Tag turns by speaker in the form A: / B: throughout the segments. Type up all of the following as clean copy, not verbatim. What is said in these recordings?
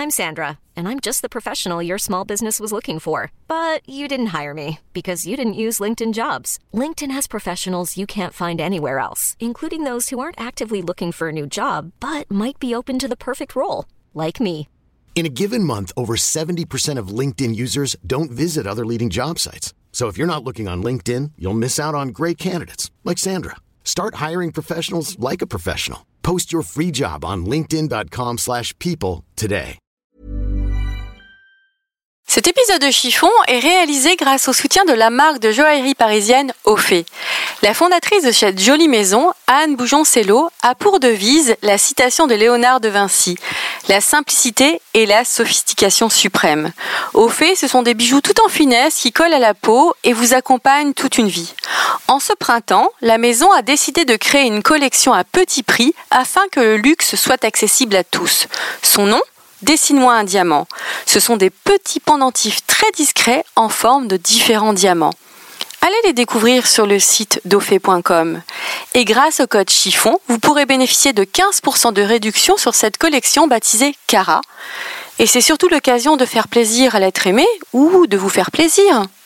A: I'm Sandra, and I'm just the professional your small business was looking for. But you didn't hire me because you didn't use LinkedIn Jobs. LinkedIn has professionals you can't find anywhere else, including those who aren't actively looking for a new job, but might be open to the perfect role, like me.
B: In a given month, over 70% of LinkedIn users don't visit other leading job sites. So if you're not looking on LinkedIn, you'll miss out on great candidates like Sandra. Start hiring professionals like a professional. Post your free job on linkedin.com/people today.
C: Cet épisode de Chiffon est réalisé grâce au soutien de la marque de joaillerie parisienne Aufé. La fondatrice de cette jolie maison, Anne Boujon-Cello, a pour devise la citation de Léonard de Vinci, la simplicité et la sophistication suprême. Aufé, ce sont des bijoux tout en finesse qui collent à la peau et vous accompagnent toute une vie. En ce printemps, la maison a décidé de créer une collection à petit prix afin que le luxe soit accessible à tous. Son nom ? Dessine-moi un diamant. Ce sont des petits pendentifs très discrets en forme de différents diamants. Allez les découvrir sur le site daufé.com. Et grâce au code chiffon, vous pourrez bénéficier de 15% de réduction sur cette collection baptisée Cara. Et c'est surtout l'occasion de faire plaisir à l'être aimé ou de vous faire plaisir, non ?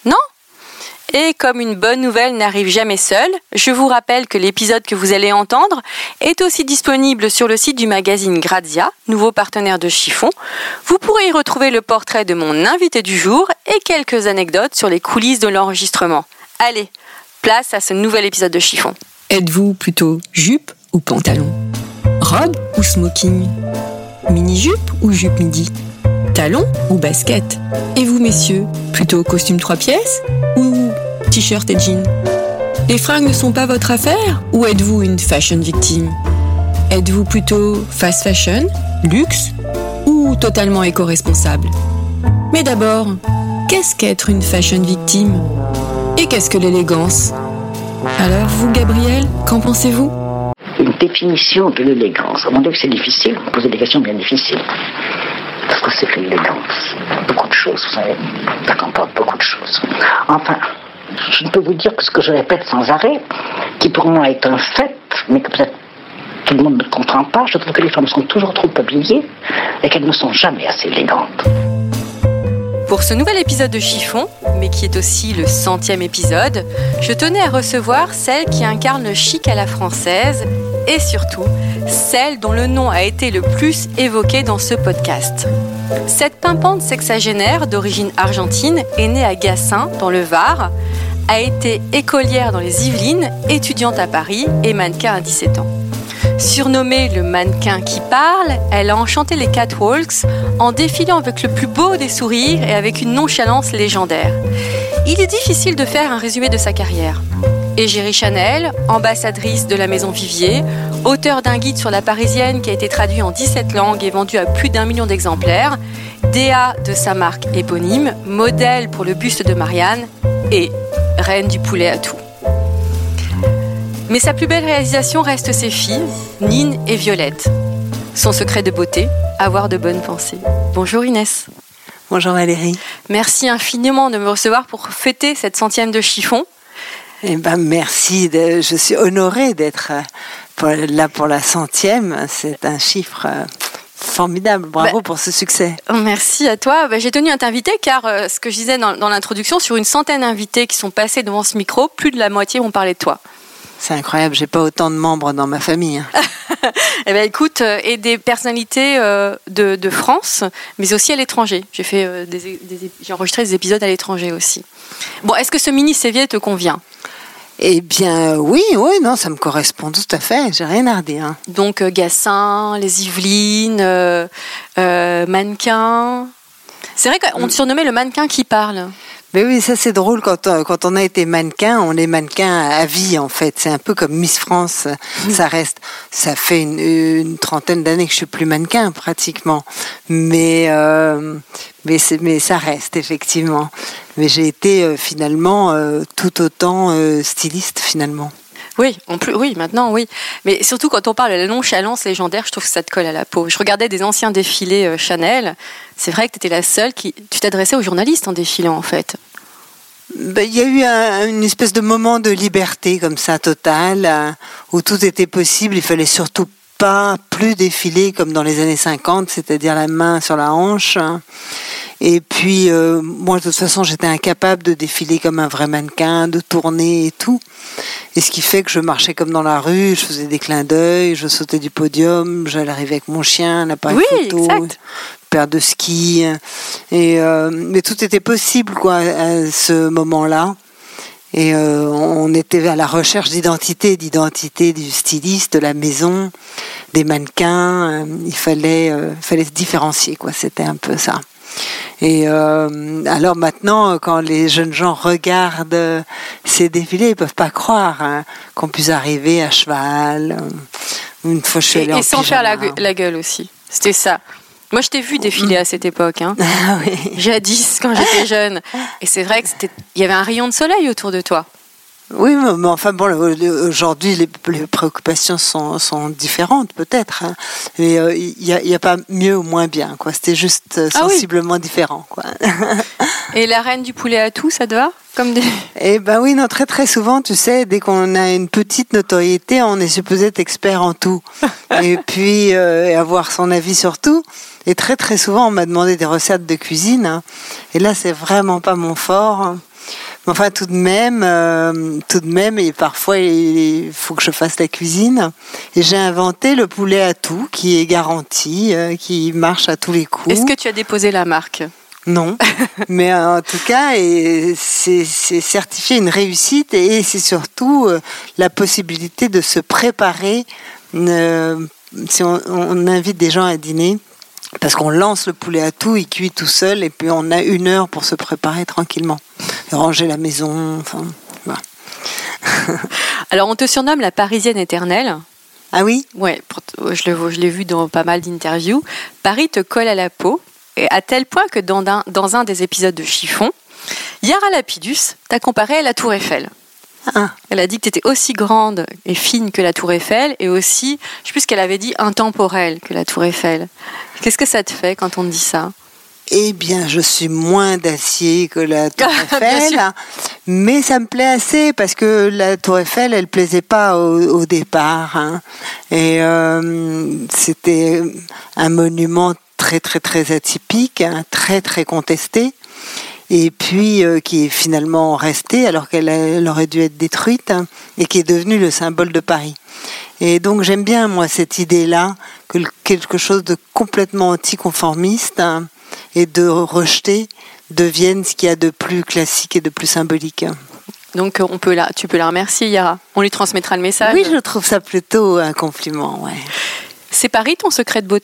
C: Et comme une bonne nouvelle n'arrive jamais seule, je vous rappelle que l'épisode que vous allez entendre est aussi disponible sur le site du magazine Grazia, nouveau partenaire de Chiffon. Vous pourrez y retrouver le portrait de mon invité du jour et quelques anecdotes sur les coulisses de l'enregistrement. Allez, place à ce nouvel épisode de Chiffon.
D: Êtes-vous plutôt jupe ou pantalon ? Robe ou smoking ? Mini-jupe ou jupe midi ? Talon ou basket ? Et vous, messieurs, plutôt costume 3 pièces ou t-shirt et jean ? Les fringues ne sont pas votre affaire ou êtes-vous une fashion victime ? Êtes-vous plutôt fast fashion, luxe ou totalement éco-responsable ? Mais d'abord, qu'est-ce qu'être une fashion victime ? Et qu'est-ce que l'élégance ? Alors vous, Gabriel, qu'en pensez-vous ?
E: Une définition de l'élégance. À mon avis, c'est difficile, vous posez des questions bien difficiles. Parce que c'est que l'élégance. Beaucoup de choses, vous savez. Ça comporte beaucoup de choses. Enfin, je ne peux vous dire que ce que je répète sans arrêt, qui pour moi est un fait, mais que peut-être tout le monde ne comprend pas, je trouve que les femmes sont toujours trop habillées et qu'elles ne sont jamais assez élégantes.
C: Pour ce nouvel épisode de Chiffon, mais qui est aussi le 100e épisode, je tenais à recevoir celle qui incarne le chic à la française et surtout celle dont le nom a été le plus évoqué dans ce podcast. Cette pimpante sexagénaire d'origine argentine est née à Gassin, dans le Var, a été écolière dans les Yvelines, étudiante à Paris et mannequin à 17 ans. Surnommée le mannequin qui parle, elle a enchanté les catwalks en défilant avec le plus beau des sourires et avec une nonchalance légendaire. Il est difficile de faire un résumé de sa carrière. Égérie Chanel, ambassadrice de la maison Vivier, auteur d'un guide sur la parisienne qui a été traduit en 17 langues et vendu à plus d'1 million d'exemplaires, DA de sa marque éponyme, modèle pour le buste de Marianne et reine du poulet à tout. Mais sa plus belle réalisation reste ses filles, Nine et Violette. Son secret de beauté, avoir de bonnes pensées. Bonjour Inès.
F: Bonjour Valérie.
C: Merci infiniment de me recevoir pour fêter cette 100e de Chiffon.
F: Eh ben merci, je suis honorée d'être là pour la 100e. C'est un chiffre formidable. Bravo pour ce succès.
C: Merci à toi. J'ai tenu à t'inviter car ce que je disais dans l'introduction, sur une centaine d'invités qui sont passés devant ce micro, plus de la moitié ont parlé de toi.
F: C'est incroyable, j'ai pas autant de membres dans ma famille.
C: Eh ben écoute, et des personnalités de France, mais aussi à l'étranger. J'ai enregistré des épisodes à l'étranger aussi. Bon, est-ce que ce mini CV te convient ?
F: Eh bien, oui, non, ça me correspond tout à fait. J'ai rien à redire.
C: Donc Gassin, les Yvelines, mannequin. C'est vrai qu'on te surnommait le mannequin qui parle.
F: Mais oui, ça c'est drôle, quand on a été mannequin, on est mannequin à vie en fait. C'est un peu comme Miss France, ça fait une trentaine d'années que je suis plus mannequin pratiquement. Mais ça reste effectivement. Mais j'ai été finalement tout autant styliste finalement.
C: Oui, maintenant, oui. Mais surtout, quand on parle de la nonchalance légendaire, je trouve que ça te colle à la peau. Je regardais des anciens défilés Chanel. C'est vrai que tu étais la seule tu t'adressais aux journalistes en défilant, en fait.
F: Il y a eu une espèce de moment de liberté, comme ça, totale, où tout était possible. Il fallait surtout plus défiler comme dans les années 50, c'est-à-dire la main sur la hanche. Et puis, moi, de toute façon, j'étais incapable de défiler comme un vrai mannequin, de tourner et tout. Et ce qui fait que je marchais comme dans la rue, je faisais des clins d'œil, je sautais du podium, j'allais arriver avec mon chien, un appareil photo, une paire de skis. Mais tout était possible, quoi, à ce moment-là. Et on était à la recherche d'identité du styliste, de la maison, des mannequins. Il fallait se différencier, quoi. C'était un peu ça. Et alors maintenant, quand les jeunes gens regardent ces défilés, ils peuvent pas croire qu'on puisse arriver à cheval. Une fois, je suis allée en
C: sans
F: pyjama.
C: faire la gueule aussi. C'était ça. Moi, je t'ai vu défiler à cette époque, hein.
F: Ah oui.
C: Jadis, quand j'étais jeune. Et c'est vrai que il y avait un rayon de soleil autour de toi.
F: Oui, mais enfin bon, aujourd'hui les préoccupations sont différentes peut-être, hein. Mais il y a pas mieux ou moins bien, quoi. C'était juste sensiblement différent, quoi.
C: Et la reine du poulet à tout, ça te va comme des...
F: Eh ben oui, non, très très souvent, tu sais, dès qu'on a une petite notoriété, on est supposé être expert en tout, et puis avoir son avis sur tout. Et très très souvent, on m'a demandé des recettes de cuisine, hein. Et là, c'est vraiment pas mon fort. Mais enfin, tout de même, et parfois il faut que je fasse la cuisine. Et j'ai inventé le poulet à tout, qui est garanti, qui marche à tous les coups.
C: Est-ce que tu as déposé la marque ?
F: Non, mais en tout cas, c'est certifié une réussite et c'est surtout la possibilité de se préparer. Si on invite des gens à dîner, parce qu'on lance le poulet à tout, il cuit tout seul et puis on a 1 heure pour se préparer tranquillement, ranger la maison, enfin voilà.
C: Alors on te surnomme la Parisienne éternelle.
F: Ah oui ?
C: Ouais, je l'ai vu dans pas mal d'interviews. Paris te colle à la peau, et à tel point que dans un des épisodes de Chiffon, Yara Lapidus t'a comparé à la Tour Eiffel.
F: Ah.
C: Elle a dit que tu étais aussi grande et fine que la Tour Eiffel et aussi, je sais plus ce qu'elle avait dit, intemporelle que la Tour Eiffel. Qu'est-ce que ça te fait quand on te dit ça ?
F: Eh bien, je suis moins d'acier que la Tour Eiffel, mais ça me plaît assez parce que la Tour Eiffel, elle plaisait pas au départ, hein. Et c'était un monument très très très atypique, hein, très très contesté. Et puis qui est finalement restée alors qu'elle aurait dû être détruite, hein, et qui est devenue le symbole de Paris. Et donc j'aime bien, moi, cette idée-là, que quelque chose de complètement anticonformiste, hein, et de rejeté devienne ce qu'il y a de plus classique et de plus symbolique.
C: Donc tu peux la remercier, Yara. On lui transmettra le message.
F: Oui, je trouve ça plutôt un compliment, ouais.
C: C'est Paris ton secret de beauté ?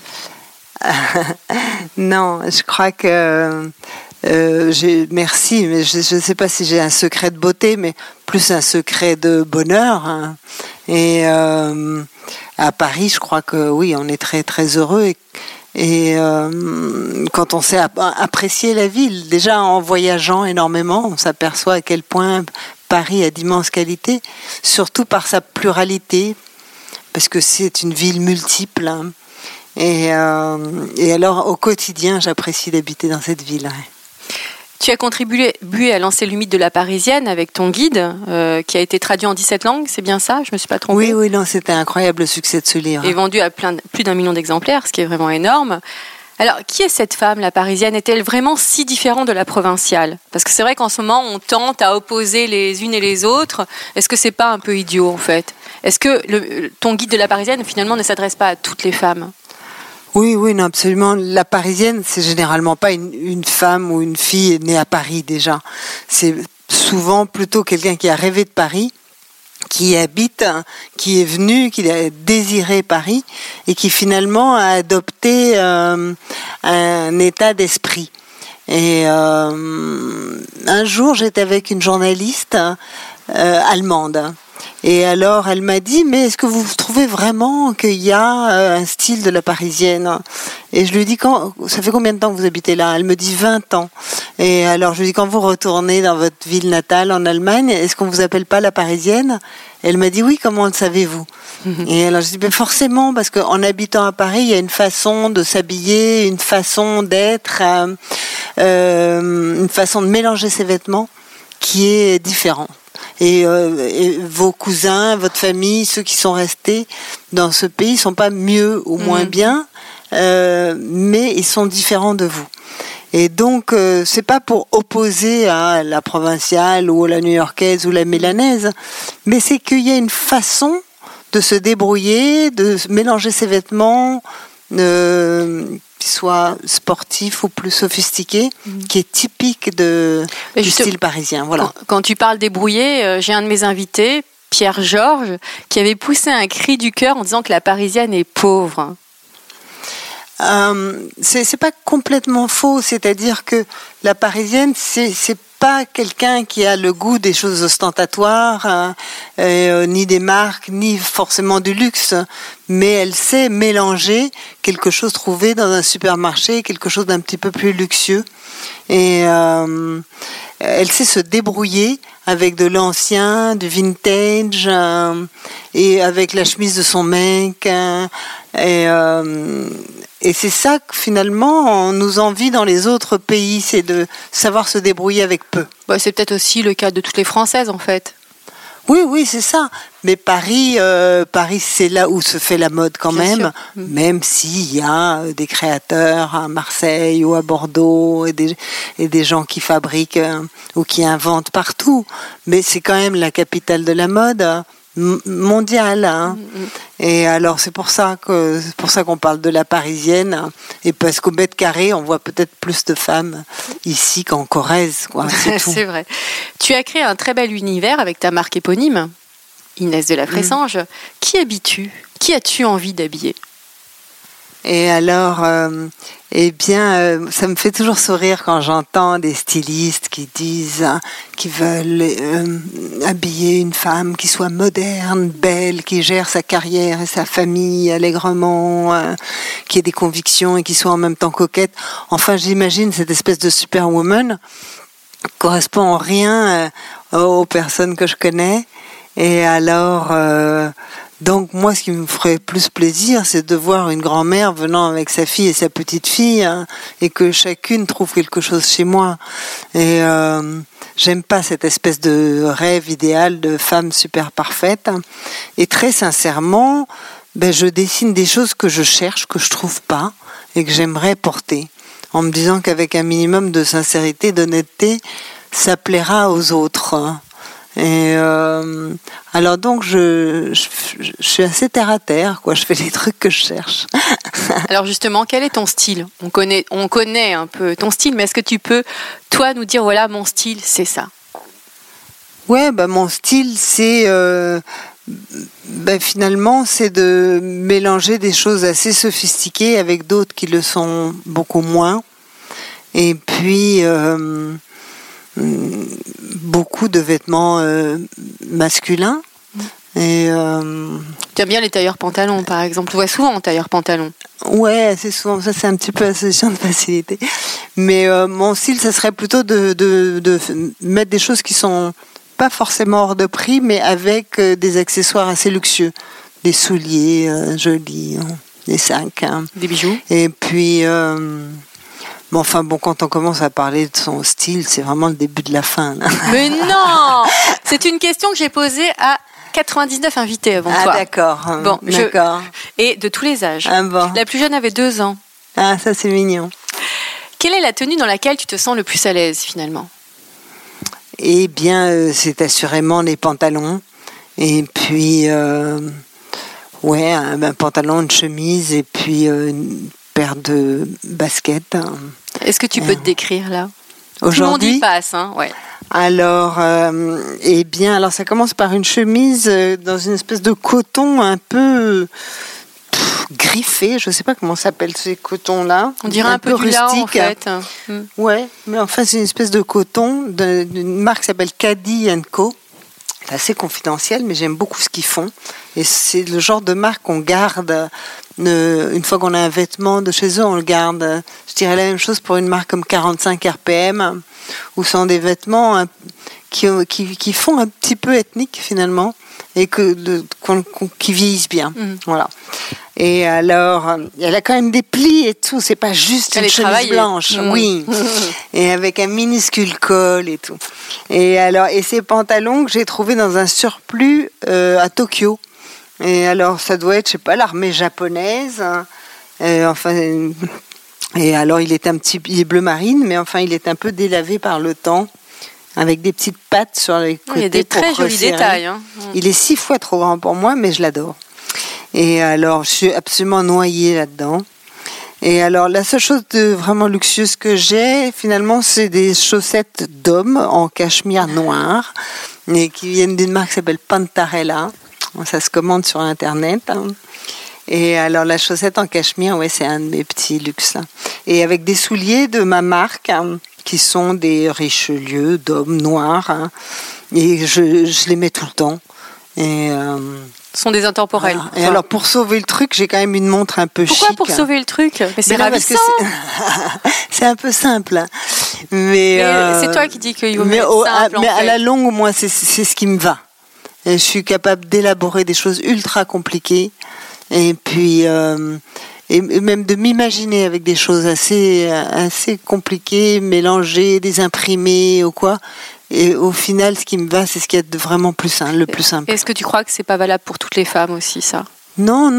F: Non, je crois que... merci, mais je ne sais pas si j'ai un secret de beauté, mais plus un secret de bonheur, hein. Et à Paris, je crois que oui, on est très très heureux et quand on sait apprécier la ville, déjà en voyageant énormément, on s'aperçoit à quel point Paris a d'immenses qualités, surtout par sa pluralité, parce que c'est une ville multiple, hein. Et alors au quotidien, j'apprécie d'habiter dans cette ville, ouais.
C: Tu as contribué à lancer le mythe de la Parisienne avec ton guide, qui a été traduit en 17 langues, c'est bien ça ? Je ne me suis pas trompée ?
F: Oui, non, c'était un incroyable succès de ce livre.
C: Et vendu à plus d'1 million d'exemplaires, ce qui est vraiment énorme. Alors, qui est cette femme, la Parisienne ? Est-elle vraiment si différente de la provinciale ? Parce que c'est vrai qu'en ce moment, on tente à opposer les unes et les autres. Est-ce que c'est pas un peu idiot, en fait ? Est-ce que ton guide de la Parisienne, finalement, ne s'adresse pas à toutes les femmes ?
F: Oui, non, absolument. La Parisienne, c'est généralement pas une femme ou une fille née à Paris déjà. C'est souvent plutôt quelqu'un qui a rêvé de Paris, qui y habite, qui est venu, qui a désiré Paris et qui finalement a adopté un état d'esprit. Et un jour, j'étais avec une journaliste allemande. Et alors, elle m'a dit, mais est-ce que vous trouvez vraiment qu'il y a un style de la Parisienne ? Et je lui dis, ça fait combien de temps que vous habitez là ? Elle me dit 20 ans. Et alors, je lui dis, quand vous retournez dans votre ville natale en Allemagne, est-ce qu'on vous appelle pas la Parisienne ? Et elle m'a dit, oui, comment le savez-vous ? Et alors, je dis, ben forcément, parce qu'en habitant à Paris, il y a une façon de s'habiller, une façon d'être, une façon de mélanger ses vêtements qui est différente. Et vos cousins, votre famille, ceux qui sont restés dans ce pays sont pas mieux ou moins bien, mais ils sont différents de vous. Et donc, c'est pas pour opposer à la provinciale ou la new-yorkaise ou la mélanaise, mais c'est qu'il y a une façon de se débrouiller, de mélanger ses vêtements, qui soit sportif ou plus sophistiqué, qui est typique du style parisien. Voilà.
C: Quand tu parles débrouillé, j'ai un de mes invités, Pierre Georges, qui avait poussé un cri du cœur en disant que la parisienne est pauvre.
F: C'est pas complètement faux, c'est-à-dire que la parisienne, c'est pas quelqu'un qui a le goût des choses ostentatoires, ni des marques, ni forcément du luxe, mais elle sait mélanger quelque chose trouvé dans un supermarché, quelque chose d'un petit peu plus luxueux, et elle sait se débrouiller avec de l'ancien, du vintage, et avec la chemise de son mec, et c'est ça que finalement on nous envie dans les autres pays, c'est de savoir se débrouiller avec peu.
C: C'est peut-être aussi le cas de toutes les Françaises en fait.
F: Oui, c'est ça. Mais Paris, c'est là où se fait la mode quand même, même s'il y a des créateurs à Marseille ou à Bordeaux et des gens qui fabriquent ou qui inventent partout. Mais c'est quand même la capitale de la mode mondiale, hein. Et alors c'est pour ça qu'on parle de la parisienne, et parce qu'au mètre carré on voit peut-être plus de femmes ici qu'en Corrèze, quoi. C'est tout.
C: C'est vrai. Tu as créé un très bel univers avec ta marque éponyme, Inès de la Fressange. Qui habilles-tu ? Qui as-tu envie d'habiller ?
F: Et alors, ça me fait toujours sourire quand j'entends des stylistes qui disent qu'ils veulent habiller une femme qui soit moderne, belle, qui gère sa carrière et sa famille allègrement, qui ait des convictions et qui soit en même temps coquette. Enfin, j'imagine cette espèce de superwoman correspond en rien aux personnes que je connais. Et alors... donc moi, ce qui me ferait plus plaisir, c'est de voir une grand-mère venant avec sa fille et sa petite-fille, hein, et que chacune trouve quelque chose chez moi. Et j'aime pas cette espèce de rêve idéal de femme super parfaite. Et très sincèrement, je dessine des choses que je cherche, que je trouve pas, et que j'aimerais porter, en me disant qu'avec un minimum de sincérité, d'honnêteté, ça plaira aux autres. Et alors donc je suis assez terre à terre, quoi. Je fais les trucs que je cherche.
C: Alors justement, quel est ton style ? On connaît un peu ton style, mais est-ce que tu peux, toi, nous dire voilà, mon style, c'est ça ?
F: Ouais, mon style, c'est finalement, c'est de mélanger des choses assez sophistiquées avec d'autres qui le sont beaucoup moins. Et puis beaucoup de vêtements masculins. Et
C: tu aimes bien les tailleurs pantalons, par exemple. Tu vois souvent en tailleur pantalon.
F: Ouais, assez souvent. Ça, c'est un petit peu association de facilité. Mais mon style, ça serait plutôt de mettre des choses qui sont pas forcément hors de prix, mais avec des accessoires assez luxueux. Des souliers jolis, des sacs.
C: Des bijoux.
F: Et puis... quand on commence à parler de son style, c'est vraiment le début de la fin, là.
C: Mais non ! C'est une question que j'ai posée à 99 invités avant toi.
F: Ah, d'accord.
C: Bon,
F: d'accord.
C: Et de tous les âges.
F: Ah, bon.
C: La plus jeune avait 2 ans.
F: Ah, ça, c'est mignon.
C: Quelle est la tenue dans laquelle tu te sens le plus à l'aise, finalement ?
F: Eh bien, c'est assurément les pantalons. Et puis, un pantalon, une chemise, et puis une paire de baskets.
C: Est-ce que tu peux te décrire, là ?
F: Aujourd'hui,
C: tout le monde y passe, hein, ouais.
F: Alors, alors ça commence par une chemise dans une espèce de coton un peu griffé. Je ne sais pas comment s'appellent ces cotons-là.
C: On dirait un peu du lin, en fait.
F: Ouais, mais en fait, c'est une espèce de coton d'une marque qui s'appelle Caddy & Co. C'est assez confidentiel, mais j'aime beaucoup ce qu'ils font. Et c'est le genre de marque qu'on garde. Une fois qu'on a un vêtement de chez eux, on le garde. Je dirais la même chose pour une marque comme 45 RPM, où ce sont des vêtements qui font un petit peu ethnique finalement, et qui vieillissent bien. Voilà. Et alors, elle a quand même des plis et tout, c'est pas juste une chemise blanche. Oui. Et avec un minuscule col et tout. Et alors, et ces pantalons que j'ai trouvés dans un surplus à Tokyo. Et alors, ça doit être, je sais pas, l'armée japonaise. Enfin, et alors, il est bleu marine, mais enfin, il est un peu délavé par le temps, avec des petites pattes sur les côtés.
C: Il y a des très jolis détails. Hein.
F: Il est 6 fois trop grand pour moi, mais je l'adore. Et alors, je suis absolument noyée là-dedans. Et alors, la seule chose de vraiment luxueuse que j'ai, finalement, c'est des chaussettes d'homme en cachemire noir, et qui viennent d'une marque qui s'appelle Pantarella. Ça se commande sur Internet. Et alors, la chaussette en cachemire, ouais, c'est un de mes petits luxes. Et avec des souliers de ma marque, qui sont des Richelieu d'hommes noirs. Et je les mets tout le temps. Et
C: ce sont des intemporels.
F: Voilà. Et alors, pour sauver le truc, j'ai quand même une montre un peu chic.
C: Pourquoi pour sauver le truc? Mais c'est ravissant.
F: C'est un peu simple. Mais
C: c'est toi qui dis qu'il vaut mieux simple.
F: Mais à la longue, moi, c'est ce qui me va. Et je suis capable d'élaborer des choses ultra compliquées. Et puis, et même de m'imaginer avec des choses assez compliquées, mélangées, des imprimées ou quoi. Et au final, ce qui me va, c'est ce qui est vraiment le plus simple.
C: Est-ce que tu crois que c'est pas valable pour toutes les femmes aussi, ça?
F: Non.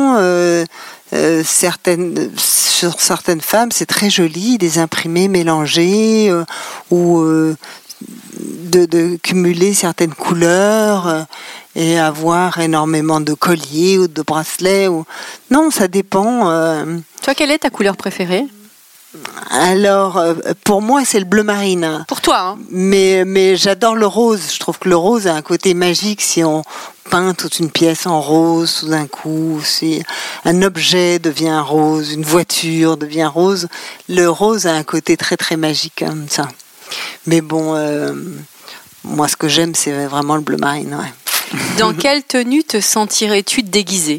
F: Sur certaines femmes, c'est très joli, des imprimés mélangés ou de cumuler certaines couleurs et avoir énormément de colliers ou de bracelets. Non, ça dépend.
C: Toi, quelle est ta couleur préférée?
F: Alors, pour moi, c'est le bleu marine.
C: Pour toi, hein.
F: Mais j'adore le rose. Je trouve que le rose a un côté magique si on peint toute une pièce en rose tout d'un coup. Si un objet devient rose, une voiture devient rose, le rose a un côté très très magique comme ça. Mais bon, moi, ce que j'aime, c'est vraiment le bleu marine. Ouais.
C: Dans quelle tenue te sentirais-tu déguisée?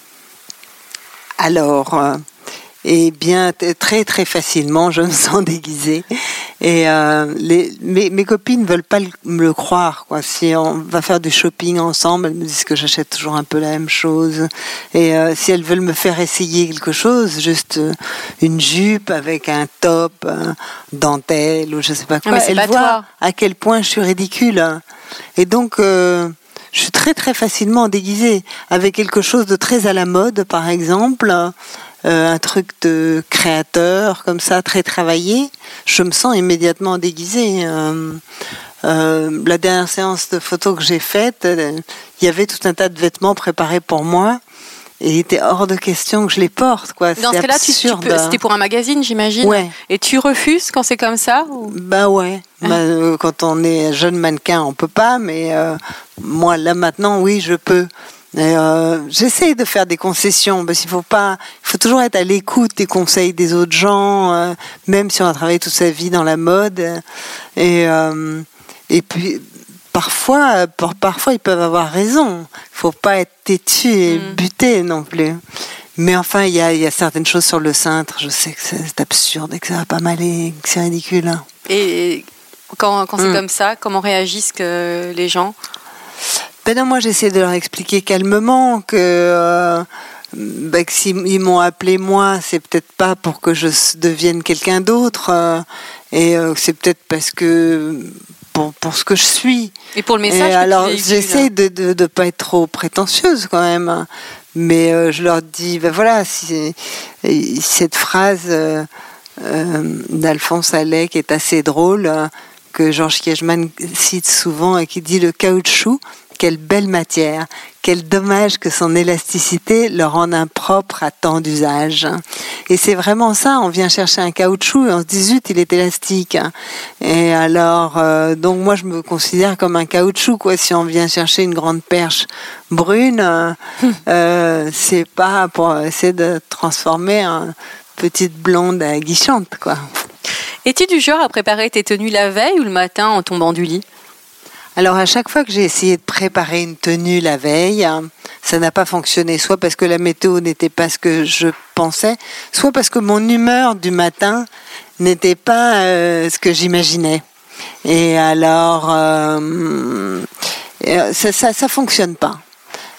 F: Alors... Eh bien, très très facilement, je me sens déguisée. Et mes copines ne veulent pas me le croire, quoi. Si on va faire du shopping ensemble, elles me disent que j'achète toujours un peu la même chose. Et si elles veulent me faire essayer quelque chose, juste une jupe avec un top, dentelle ou je sais pas quoi,
C: mais
F: elles voient à quel point je suis ridicule. Et donc... je suis très très facilement déguisée avec quelque chose de très à la mode, par exemple, un truc de créateur comme ça, très travaillé. Je me sens immédiatement déguisée. La dernière séance de photos que j'ai faite, il y avait tout un tas de vêtements préparés pour moi. Et il était hors de question que je les porte, quoi.
C: Dans ce cas-là, c'était pour un magazine, j'imagine.
F: Ouais.
C: Et tu refuses quand c'est comme ça ou...
F: Bah ouais. Quand on est jeune mannequin, on peut pas, mais moi là maintenant, oui, je peux. J'essaie de faire des concessions parce qu'il faut toujours être à l'écoute des conseils des autres gens, même si on a travaillé toute sa vie dans la mode. Et puis. Parfois, ils peuvent avoir raison. Il faut pas être têtu et buté non plus. Mais enfin, il y a certaines choses sur le cintre. Je sais que c'est absurde et que ça va pas mal et que c'est ridicule. Hein.
C: Et quand c'est comme ça, comment réagissent les gens?
F: Ben non, moi j'essaie de leur expliquer calmement que s'ils m'ont appelé moi, c'est peut-être pas pour que je devienne quelqu'un d'autre. Et c'est peut-être parce que pour ce que je suis.
C: Et pour le message.
F: Alors j'essaie de pas être trop prétentieuse quand même, mais je leur dis voilà, si cette phrase d'Alphonse Allais qui est assez drôle, que Georges Kiechman cite souvent et qui dit: le caoutchouc, quelle belle matière, quel dommage que son élasticité le rende impropre à tant d'usages. Et c'est vraiment ça, on vient chercher un caoutchouc et on se dit zut, il est élastique. Et alors, donc moi je me considère comme un caoutchouc, quoi. Si on vient chercher une grande perche brune, c'est pas pour essayer de transformer une petite blonde aguichante, quoi.
C: Es-tu du genre à préparer tes tenues la veille ou le matin en tombant du lit?
F: Alors à chaque fois que j'ai essayé de préparer une tenue la veille, ça n'a pas fonctionné, soit parce que la météo n'était pas ce que je pensais, soit parce que mon humeur du matin n'était pas ce que j'imaginais. Et alors ça fonctionne pas.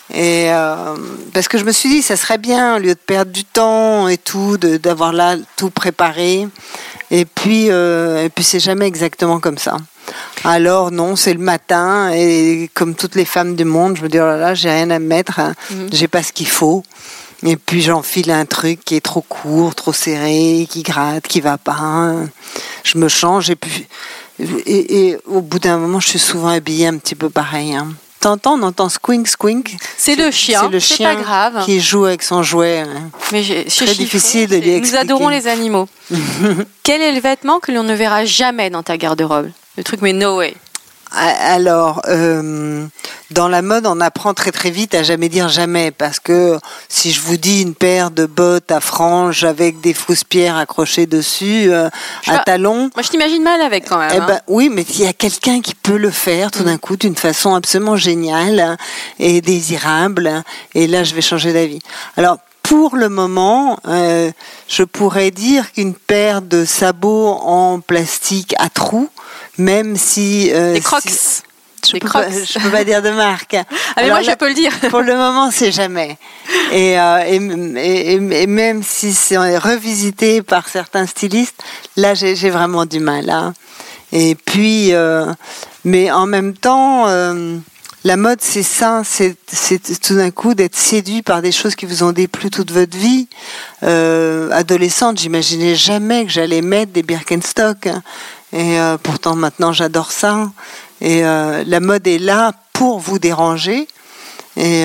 F: Et parce que je me suis dit, ça serait bien, au lieu de perdre du temps et tout, d'avoir là tout préparé. Et puis c'est jamais exactement comme ça. Alors non, c'est le matin et comme toutes les femmes du monde, je me dis oh là là, j'ai rien à me mettre, hein. J'ai pas ce qu'il faut. Et puis j'enfile un truc qui est trop court, trop serré, qui gratte, qui va pas. Hein. Je me change et puis et au bout d'un moment, je suis souvent habillée un petit peu pareil. Hein. T'entends, on entend squink squink.
C: C'est le chien. C'est le chien pas grave.
F: Qui joue avec son jouet.
C: Mais
F: c'est très difficile de lui expliquer.
C: Nous adorons les animaux. Quel est le vêtement que l'on ne verra jamais dans ta garde-robe? Le truc, mais no way.
F: Alors, dans la mode, on apprend très très vite à jamais dire jamais, parce que si je vous dis une paire de bottes à franges avec des frousse-pierres accrochées dessus, à talons...
C: Moi, je t'imagine mal avec quand même.
F: Oui, mais il y a quelqu'un qui peut le faire tout d'un coup d'une façon absolument géniale et désirable, et là, je vais changer d'avis. Alors, pour le moment, je pourrais dire qu'une paire de sabots en plastique à trous, même si...
C: des Crocs.
F: Je peux pas dire de marque.
C: Ah mais alors moi, je peux le dire.
F: Pour le moment, c'est jamais. Et même si c'est revisité par certains stylistes, là, j'ai vraiment du mal. Hein. Et puis, mais en même temps... la mode, c'est ça, c'est tout d'un coup d'être séduit par des choses qui vous ont déplu toute votre vie. Adolescente, j'imaginais jamais que j'allais mettre des Birkenstock. Hein. Et pourtant, maintenant, j'adore ça. Et la mode est là pour vous déranger. Et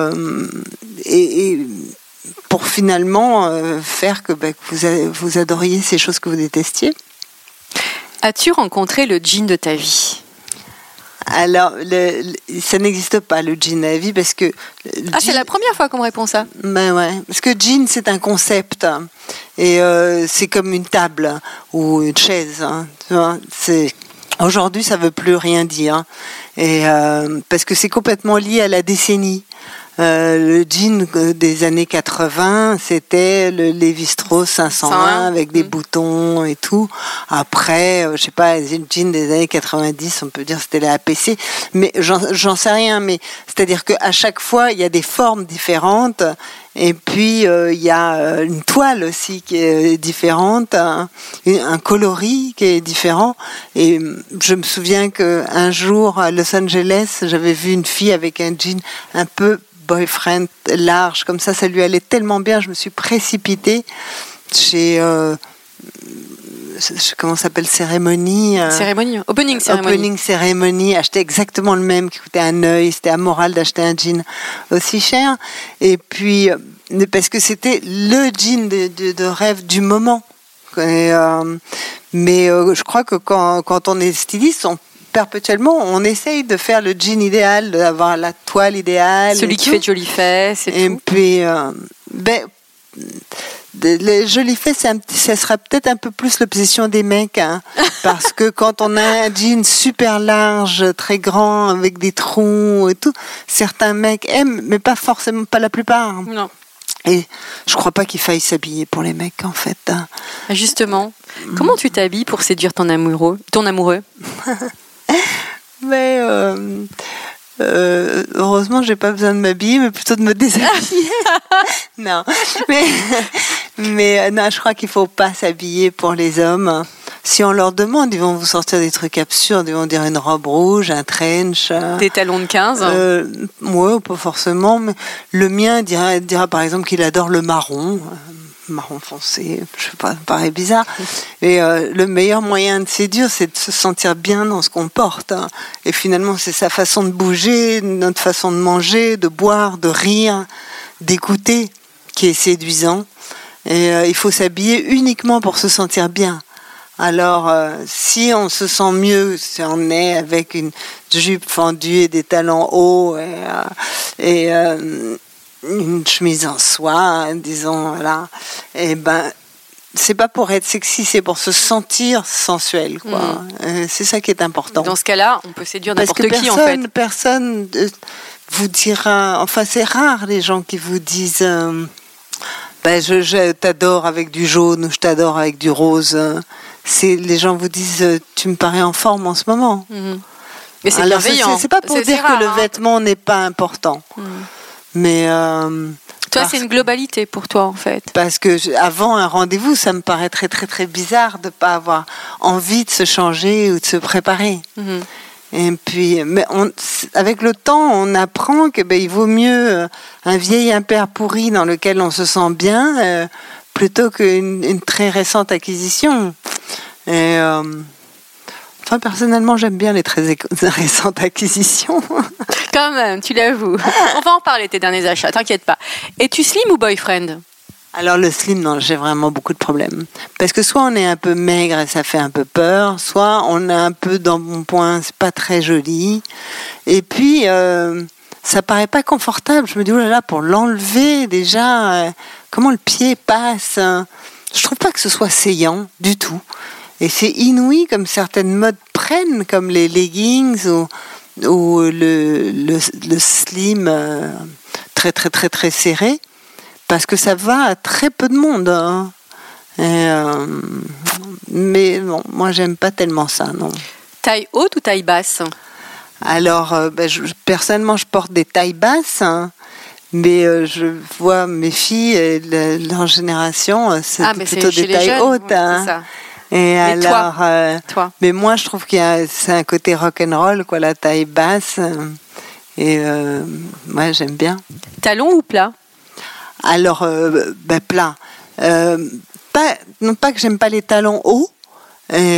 F: pour finalement faire que vous adoriez ces choses que vous détestiez.
C: As-tu rencontré le jean de ta vie ?
F: Alors, ça n'existe pas, le jean à vie, parce que...
C: c'est la première fois qu'on me répond ça.
F: Ben ouais, parce que jean, c'est un concept, et c'est comme une table ou une chaise, hein, tu vois, aujourd'hui, ça veut plus rien dire, et parce que c'est complètement lié à la décennie. Le jean des années 80, c'était le Lévi-Strauss 501 avec des boutons et tout. Après, je sais pas, le jean des années 90, on peut dire c'était la APC, mais j'en sais rien. Mais c'est-à-dire qu'à chaque fois, il y a des formes différentes. Et puis il y a une toile aussi qui est différente, un coloris qui est différent. Et je me souviens qu'un jour à Los Angeles, j'avais vu une fille avec un jean un peu boyfriend large, comme ça lui allait tellement bien, je me suis précipitée chez comment ça s'appelle,
C: Opening
F: Ceremony, acheter exactement le même qui coûtait un œil, c'était amoral d'acheter un jean aussi cher, et puis parce que c'était le jean de rêve du moment. Mais je crois que quand on est styliste, perpétuellement, on essaye de faire le jean idéal, d'avoir la toile idéale.
C: Celui qui fait de jolies fesses et tout.
F: Puis, les jolies fesses, ça sera peut-être un peu plus l'obsession des mecs, hein, parce que quand on a un jean super large, très grand, avec des trous et tout, certains mecs aiment, mais pas forcément, pas la plupart.
C: Non.
F: Et je crois pas qu'il faille s'habiller pour les mecs, en fait. Hein.
C: Justement, comment tu t'habilles pour séduire ton amoureux?
F: Mais heureusement, j'ai pas besoin de m'habiller, mais plutôt de me déshabiller. Non, mais non, je crois qu'il faut pas s'habiller pour les hommes. Si on leur demande, ils vont vous sortir des trucs absurdes. Ils vont dire une robe rouge, un trench.
C: Des talons de 15
F: ouais, pas forcément. Mais le mien dira par exemple qu'il adore le marron foncé, je sais pas, ça paraît bizarre. Et le meilleur moyen de séduire, c'est de se sentir bien dans ce qu'on porte. Hein. Et finalement, c'est sa façon de bouger, notre façon de manger, de boire, de rire, d'écouter, qui est séduisant. Et il faut s'habiller uniquement pour se sentir bien. Alors, si on se sent mieux, si on est avec une jupe fendue et des talons hauts et une chemise en soie, disons, voilà, et c'est pas pour être sexy, c'est pour se sentir sensuel, quoi. C'est ça qui est important.
C: Dans ce cas-là, on peut séduire n'importe qui, en fait.
F: Personne vous dira, enfin, c'est rare les gens qui vous disent je t'adore avec du jaune ou je t'adore avec du rose. Les gens vous disent tu me parais en forme en ce moment.
C: Mais c'est bienveillant.
F: C'est pas pour dire que le vêtement n'est pas important. Mais
C: toi, c'est une globalité pour toi, en fait.
F: Parce que avant un rendez-vous, ça me paraît très très très bizarre de pas avoir envie de se changer ou de se préparer. Et puis, mais avec le temps, on apprend que il vaut mieux un vieil impair pourri dans lequel on se sent bien plutôt qu'une très récente acquisition. Et enfin, personnellement, j'aime bien les très récentes acquisitions.
C: Quand même, tu l'avoues. On va en parler, tes derniers achats, t'inquiète pas. Es-tu slim ou boyfriend ?
F: Alors le slim, non, j'ai vraiment beaucoup de problèmes. Parce que soit on est un peu maigre et ça fait un peu peur, soit on est un peu dans mon point, c'est pas très joli. Et puis, ça paraît pas confortable. Je me dis, oh là là, pour l'enlever déjà, comment le pied passe. Je trouve pas que ce soit saillant du tout. Et c'est inouï comme certaines modes prennent, comme les leggings ou le slim très très très très serré. Parce que ça va à très peu de monde. Hein. Mais bon, moi, j'aime pas tellement ça, non.
C: Taille haute ou taille basse ?
F: Alors, personnellement, je porte des tailles basses. Hein, mais je vois mes filles, leur génération, c'est plutôt des tailles jeunes, hautes.
C: Oui,
F: hein.
C: C'est ça.
F: Et mais alors,
C: toi.
F: Mais moi, je trouve c'est un côté rock'n'roll, quoi, la taille basse. Et moi, j'aime bien.
C: Talon ou plat ?
F: Alors, plat. Non pas que j'aime pas les talons hauts, mais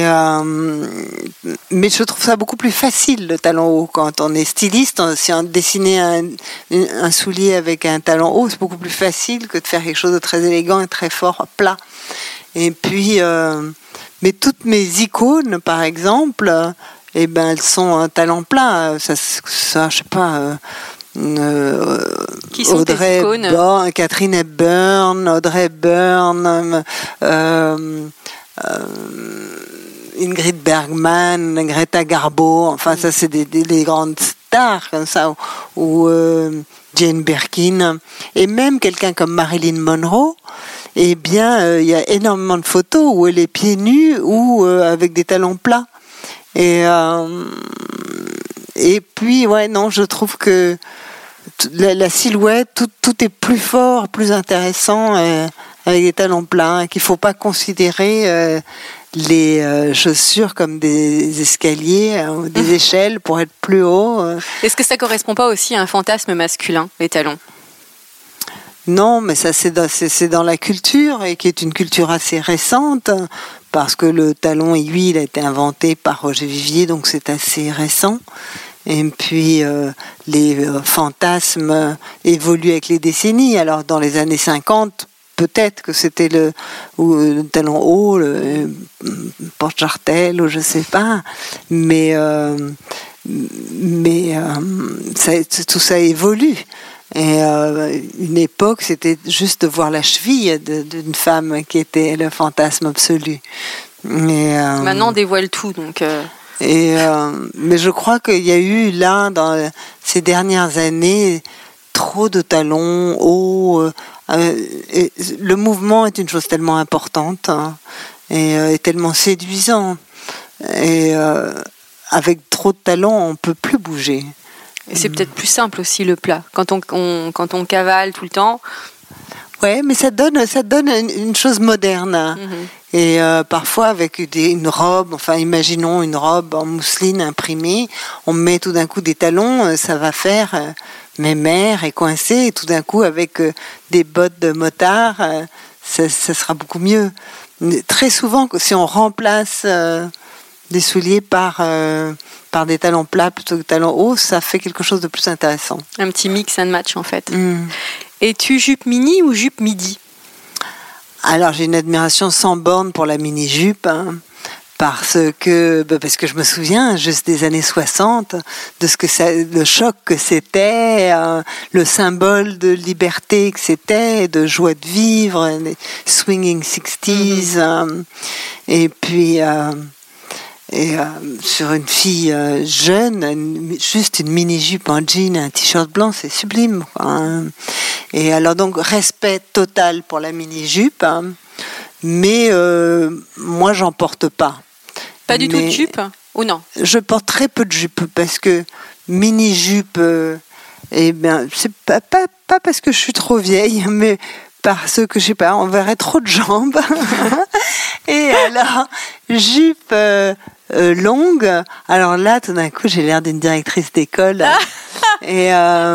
F: je trouve ça beaucoup plus facile, le talon haut. Quand on est styliste, si on dessinait un soulier avec un talon haut, c'est beaucoup plus facile que de faire quelque chose de très élégant et très fort, plat. Et puis, mais toutes mes icônes, par exemple, elles sont un talon plat. Ça je sais pas...
C: Qui sont tes icônes ?
F: Catherine Hepburn, Audrey Hepburn, Ingrid Bergman, Greta Garbo, enfin ça c'est des grandes stars comme ça, ou Jane Birkin, et même quelqu'un comme Marilyn Monroe. Eh bien, il y a énormément de photos où elle est pieds nus ou avec des talons plats. Et puis, ouais, non, je trouve que la silhouette, tout est plus fort, plus intéressant avec des talons plats, qu'il ne faut pas considérer les chaussures comme des escaliers ou des échelles pour être plus haut.
C: Est-ce que ça ne correspond pas aussi à un fantasme masculin, les talons ?
F: Non, mais ça c'est dans la culture, et qui est une culture assez récente, parce que le talon aiguille il a été inventé par Roger Vivier, donc c'est assez récent. Et puis les fantasmes évoluent avec les décennies. Alors dans les années 50, peut-être que c'était le talon haut, le porte-jartel, ou je sais pas, mais tout ça évolue. Et une époque, c'était juste de voir la cheville d'une femme qui était le fantasme absolu. Mais
C: maintenant, on dévoile tout, donc.
F: Mais je crois qu'il y a eu là, dans ces dernières années, trop de talons hauts. Le mouvement est une chose tellement importante, hein, et tellement séduisant. Et avec trop de talons, on peut plus bouger.
C: Et c'est peut-être plus simple aussi le plat. Quand on cavale tout le temps.
F: Ouais, mais ça donne une chose moderne. Mm-hmm. Et parfois avec une robe, enfin imaginons une robe en mousseline imprimée, on met tout d'un coup des talons, ça va faire mémère et coincé, et tout d'un coup avec des bottes de motard, ça sera beaucoup mieux. Très souvent, si on remplace des souliers par des talons plats plutôt que talons hauts, ça fait quelque chose de plus intéressant.
C: Un petit mix and match en fait. Es-tu jupe mini ou jupe midi ?
F: Alors j'ai une admiration sans borne pour la mini-jupe, hein, parce que je me souviens juste des années 60, de le choc que c'était, le symbole de liberté que c'était, de joie de vivre, les swinging 60s, et puis sur une fille jeune, juste une mini-jupe en jean, un t-shirt blanc, c'est sublime, quoi, hein. Et alors donc respect total pour la mini-jupe, hein, mais moi j'en porte pas.
C: Pas du tout de jupe ou non ?
F: Je porte très peu de jupe parce que mini-jupe Eh bien, c'est pas parce que je suis trop vieille, mais parce que, je sais pas, on verrait trop de jambes. Et alors, jupe longue. Alors là, tout d'un coup, j'ai l'air d'une directrice d'école. Et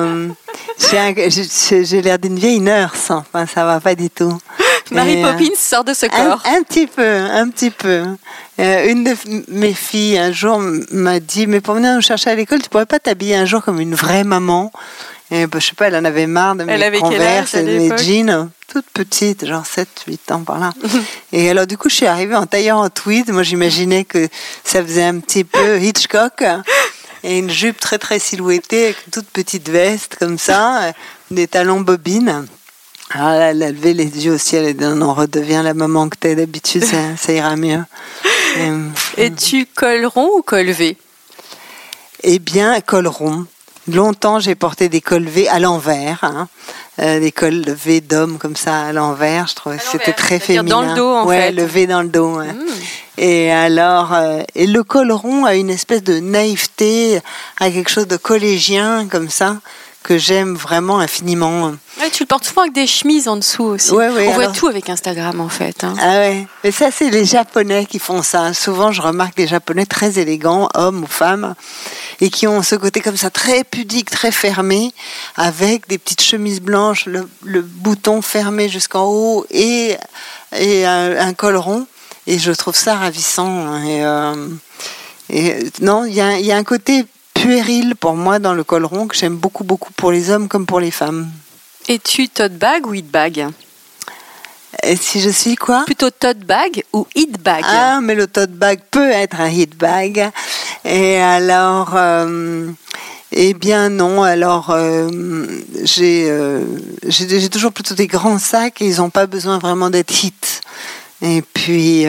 F: j'ai l'air d'une vieille nurse. Enfin, ça va pas du tout.
C: Mary Poppins sort de ce corps.
F: Un petit peu. Une de mes filles, un jour, m'a dit, mais pour venir nous chercher à l'école, tu pourrais pas t'habiller un jour comme une vraie maman? Et je sais pas, elle en avait marre de mes Converse et de mes jeans. Toute petite, genre 7-8 ans par là. Et alors, du coup, je suis arrivée en tailleur en tweed. Moi, j'imaginais que ça faisait un petit peu Hitchcock. Et une jupe très, très silhouettée, avec une toute petite veste, comme ça, des talons bobines. Alors là, elle a levé les yeux au ciel et dit, non, redevient la maman que t'es d'habitude, ça ira mieux.
C: Et tu col rond ou col V?
F: Eh bien, col rond. Longtemps, j'ai porté des cols V à l'envers, des cols V d'homme comme ça à l'envers. Je trouvais que c'était très féminin.
C: Dans le dos, en fait.
F: Ouais, le V dans le dos. Ouais. Et alors, et le col rond a une espèce de naïveté, a quelque chose de collégien comme ça, que j'aime vraiment infiniment.
C: Ouais, tu le portes souvent avec des chemises en dessous aussi.
F: Ouais,
C: on voit tout avec Instagram en fait.
F: Ah ouais, mais ça c'est les Japonais qui font ça. Souvent je remarque des Japonais très élégants, hommes ou femmes, et qui ont ce côté comme ça très pudique, très fermé, avec des petites chemises blanches, le bouton fermé jusqu'en haut et un col rond. Et je trouve ça ravissant. Et non, il y a un côté puéril pour moi dans le col rond que j'aime beaucoup, beaucoup pour les hommes comme pour les femmes.
C: Es-tu tote bag ou hit bag?
F: Et si je suis quoi?
C: Plutôt tote bag ou hit bag?
F: Ah, mais le tote bag peut être un hit bag. Et alors, eh bien non. Alors, j'ai toujours plutôt des grands sacs et ils n'ont pas besoin vraiment d'être hit. Et puis.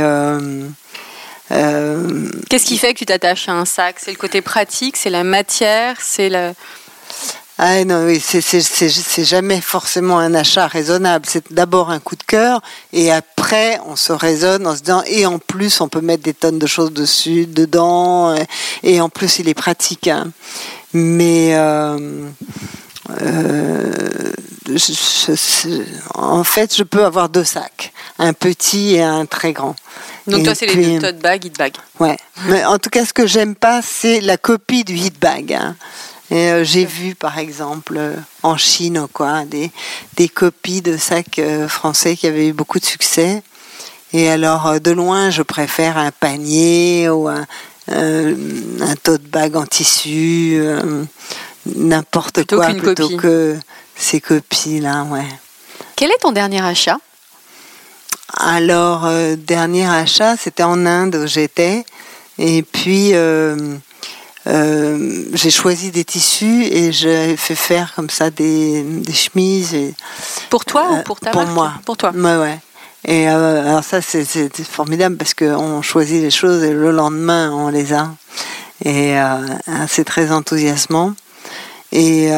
C: Qu'est-ce qui fait que tu t'attaches à un sac? C'est le côté pratique, c'est la matière, c'est la...
F: Ah non, oui, c'est jamais forcément un achat raisonnable. C'est d'abord un coup de cœur et après on se raisonne en se disant et en plus on peut mettre des tonnes de choses dedans et en plus il est pratique. Hein. Mais en fait je peux avoir deux sacs, un petit et un très grand.
C: Donc toi c'est les deux, tote bag, hit bag.
F: Ouais, mais en tout cas ce que j'aime pas c'est la copie du hit bag. Hein. Et j'ai vu par exemple en Chine des copies de sacs français qui avaient eu beaucoup de succès. Et alors de loin je préfère un panier ou un tote bag en tissu, n'importe quoi plutôt que ces copies là. Ouais.
C: Quel est ton dernier achat?
F: Alors dernier achat c'était en Inde où j'étais et puis j'ai choisi des tissus et j'ai fait faire comme ça des chemises.
C: Pour toi ou pour ta marque?
F: Pour moi.
C: Pour toi.
F: Ouais. Et alors ça, c'est formidable parce qu'on choisit les choses et le lendemain, on les a. Et c'est très enthousiasmant. Et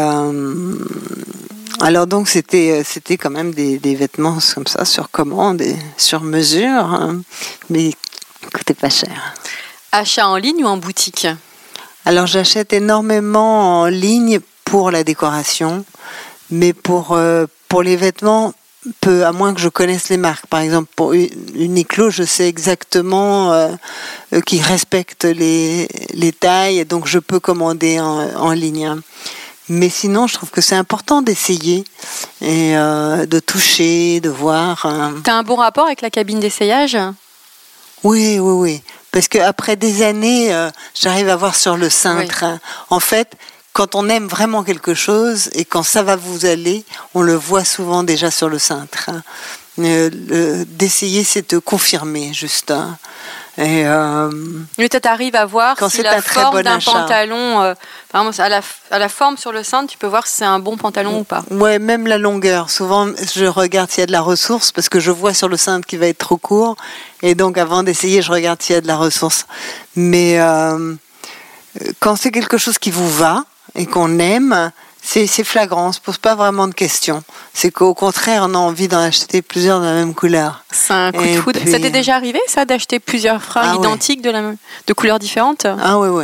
F: alors donc, c'était quand même des vêtements comme ça, sur commande et sur mesure, hein, mais qui coûtaient pas cher.
C: Achat en ligne ou en boutique?
F: Alors j'achète énormément en ligne pour la décoration, mais pour les vêtements, peu, à moins que je connaisse les marques. Par exemple, pour Uniqlo, je sais exactement qu'ils respectent les tailles, donc je peux commander en ligne. Mais sinon, je trouve que c'est important d'essayer et de toucher, de voir.
C: T'as un bon rapport avec la cabine d'essayage?
F: Oui. Parce qu'après des années, j'arrive à voir sur le cintre. Oui. En fait, quand on aime vraiment quelque chose et quand ça va vous aller, on le voit souvent déjà sur le cintre. D'essayer, c'est de confirmer, juste. Et
C: tu arrives à voir
F: quand
C: si la forme d'un pantalon, par exemple, à la forme sur le cintre, tu peux voir si c'est un bon pantalon ou pas.
F: Ouais, même la longueur. Souvent, je regarde s'il y a de la ressource parce que je vois sur le cintre qu'il va être trop court. Et donc, avant d'essayer, je regarde s'il y a de la ressource. Mais quand c'est quelque chose qui vous va et qu'on aime, c'est flagrant, on ne se pose pas vraiment de questions. C'est qu'au contraire, on a envie d'en acheter plusieurs de la même couleur.
C: C'est un coup de foudre. Ça t'est déjà arrivé, ça, d'acheter plusieurs fringues identiques de couleurs différentes?
F: Ah oui.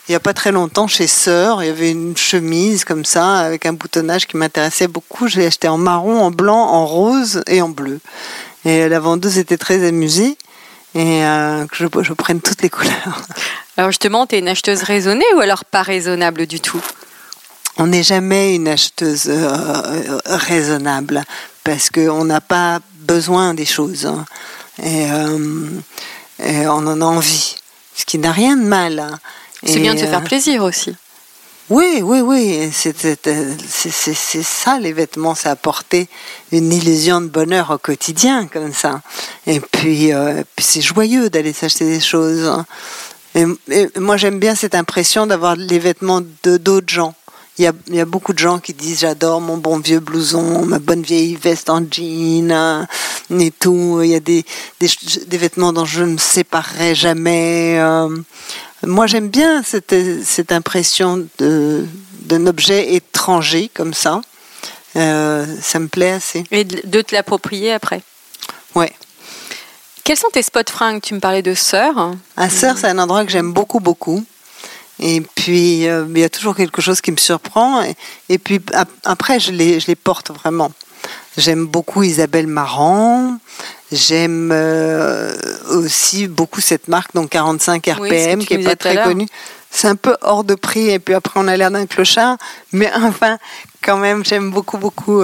F: il n'y a pas très longtemps, chez Sœur, il y avait une chemise comme ça, avec un boutonnage qui m'intéressait beaucoup. Je l'ai achetée en marron, en blanc, en rose et en bleu. Et la vendeuse était très amusée et que je prenne toutes les couleurs.
C: Alors justement, tu es une acheteuse raisonnée ou alors pas raisonnable du tout ?
F: On n'est jamais une acheteuse raisonnable parce qu'on n'a pas besoin des choses. Hein. Et on en a envie, ce qui n'a rien de mal. Hein.
C: C'est bien de se faire plaisir aussi.
F: Oui. C'est ça, les vêtements, ça apporter une illusion de bonheur au quotidien, comme ça. Et puis c'est joyeux d'aller s'acheter des choses. Et moi, j'aime bien cette impression d'avoir les vêtements d'autres gens. Il y a beaucoup de gens qui disent j'adore mon bon vieux blouson, ma bonne vieille veste en jean et tout. Il y a des vêtements dont je ne me séparerai jamais. Moi, j'aime bien cette impression d'un objet étranger comme ça. Ça me plaît assez.
C: Et de te l'approprier après.
F: Ouais.
C: Quels sont tes spots fringues ? Tu me parlais de Sœur.
F: Sœur, c'est un endroit que j'aime beaucoup, beaucoup. Et puis, il y a toujours quelque chose qui me surprend. Et puis, après, je les porte vraiment. J'aime beaucoup Isabelle Marant. J'aime aussi beaucoup cette marque, donc 45 RPM, qui n'est pas très connue. C'est un peu hors de prix. Et puis après, on a l'air d'un clochard. Mais enfin, quand même, j'aime beaucoup, beaucoup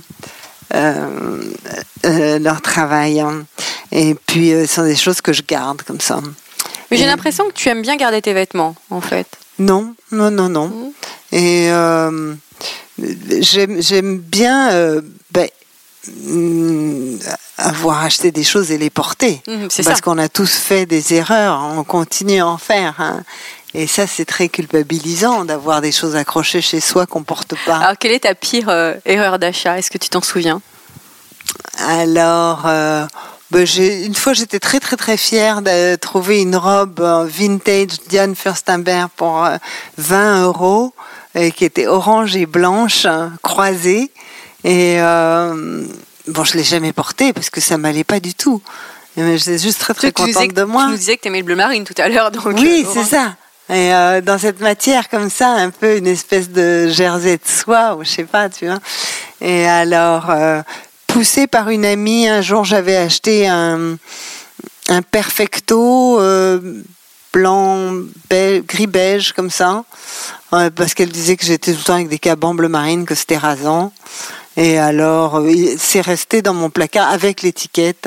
F: leur travail. Et puis, ce sont des choses que je garde comme ça.
C: Mais j'ai l'impression que tu aimes bien garder tes vêtements, en fait.
F: Non. Et j'aime bien avoir acheté des choses et les porter. Parce qu'on a tous fait des erreurs, on continue à en faire. Hein. Et ça, c'est très culpabilisant d'avoir des choses accrochées chez soi qu'on ne porte pas.
C: Alors, quelle est ta pire erreur d'achat ? Est-ce que tu t'en souviens ?
F: Alors... une fois, j'étais très très très fière de trouver une robe vintage Diane Furstenberg pour 20 €, qui était orange et blanche, croisée. Et je l'ai jamais portée parce que ça m'allait pas du tout. Mais j'étais juste très très contente de moi.
C: Tu nous disais que tu aimais le bleu marine tout à l'heure, donc.
F: Oui, c'est ça. Et dans cette matière comme ça, un peu une espèce de jersey de soie, ou je sais pas, tu vois. Et alors. Poussée par une amie, un jour j'avais acheté un perfecto blanc, gris beige comme ça, parce qu'elle disait que j'étais tout le temps avec des cabans bleu marine, que c'était rasant. Et alors c'est resté dans mon placard avec l'étiquette.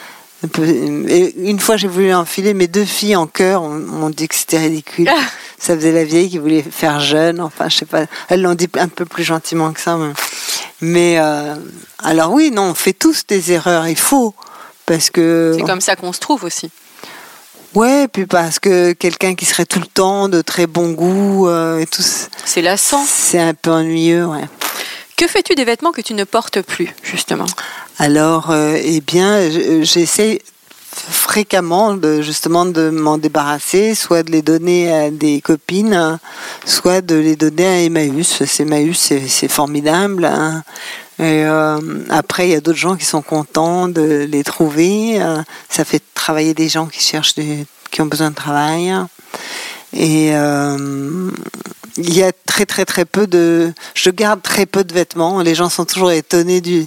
F: Et une fois j'ai voulu enfiler, mes 2 filles en chœur m'ont dit que c'était ridicule. Ça faisait la vieille qui voulait faire jeune, enfin je sais pas, elles l'ont dit un peu plus gentiment que ça. Mais alors oui, non, on fait tous des erreurs, il faut, parce que...
C: C'est comme ça qu'on se trouve aussi.
F: Ouais, puis parce que quelqu'un qui serait tout le temps de très bon goût et tout...
C: C'est lassant.
F: C'est un peu ennuyeux, ouais.
C: Que fais-tu des vêtements que tu ne portes plus, justement ?
F: Alors, j'essaie fréquemment de m'en débarrasser, soit de les donner à des copines, soit de les donner à Emmaüs. Emmaüs, c'est formidable. Hein. Et après, il y a d'autres gens qui sont contents de les trouver. Ça fait travailler des gens qui ont besoin de travail. Et il y a très très très peu je garde très peu de vêtements. Les gens sont toujours étonnés de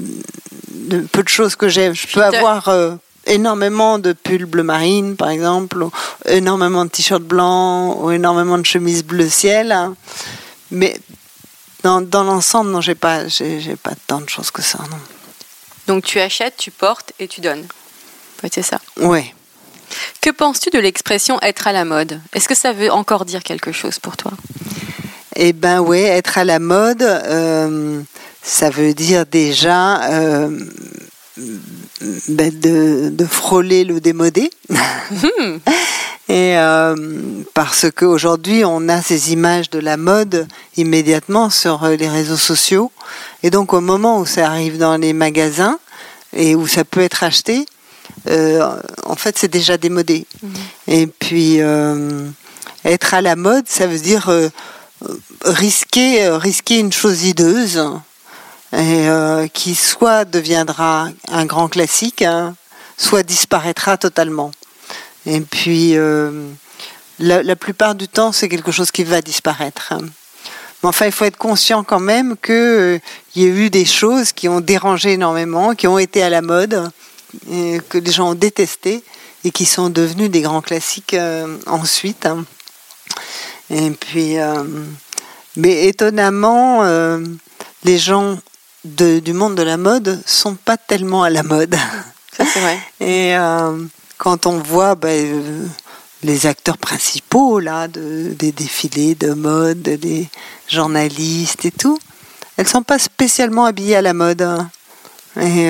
F: peu de choses que j'ai. Je peux avoir énormément de pulls bleu marine, par exemple, ou énormément de t-shirts blancs, ou énormément de chemises bleu ciel. Mais dans l'ensemble, non, j'ai pas tant de choses que ça, non.
C: Donc tu achètes, tu portes et tu donnes. Ouais, c'est ça.
F: Ouais.
C: Que penses-tu de l'expression être à la mode ? Est-ce que ça veut encore dire quelque chose pour toi ?
F: Eh ben ouais, être à la mode, ça veut dire déjà de frôler le démodé. Et parce qu'aujourd'hui, on a ces images de la mode immédiatement sur les réseaux sociaux. Et donc, au moment où ça arrive dans les magasins et où ça peut être acheté, en fait, c'est déjà démodé. Et puis, être à la mode, ça veut dire risquer une chose hideuse et, qui soit deviendra un grand classique, hein, soit disparaîtra totalement. Et puis, la plupart du temps, c'est quelque chose qui va disparaître. Mais enfin, il faut être conscient quand même qu'il y a eu des choses qui ont dérangé énormément, qui ont été à la mode, et que les gens ont détesté et qui sont devenus des grands classiques ensuite. Et puis, mais étonnamment, les gens du monde de la mode sont pas tellement à la mode.
C: Ça, c'est vrai.
F: Et quand on voit les acteurs principaux là, des défilés de mode, des journalistes et tout, elles sont pas spécialement habillées à la mode. Et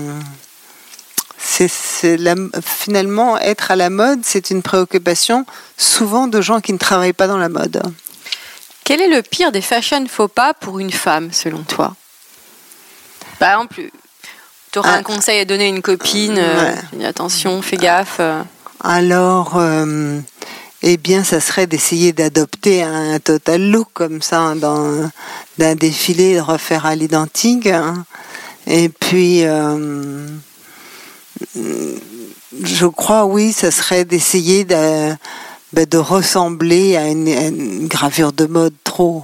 F: finalement, être à la mode, c'est une préoccupation souvent de gens qui ne travaillent pas dans la mode.
C: Quel est le pire des fashion faux pas pour une femme, selon toi ? Par exemple, tu aurais un conseil à donner à une copine, attention, fais gaffe.
F: Alors, eh bien, ça serait d'essayer d'adopter un total look comme ça, d'un défilé, de refaire à l'identique. Et puis, je crois, oui, ça serait d'essayer de ressembler à une gravure de mode trop.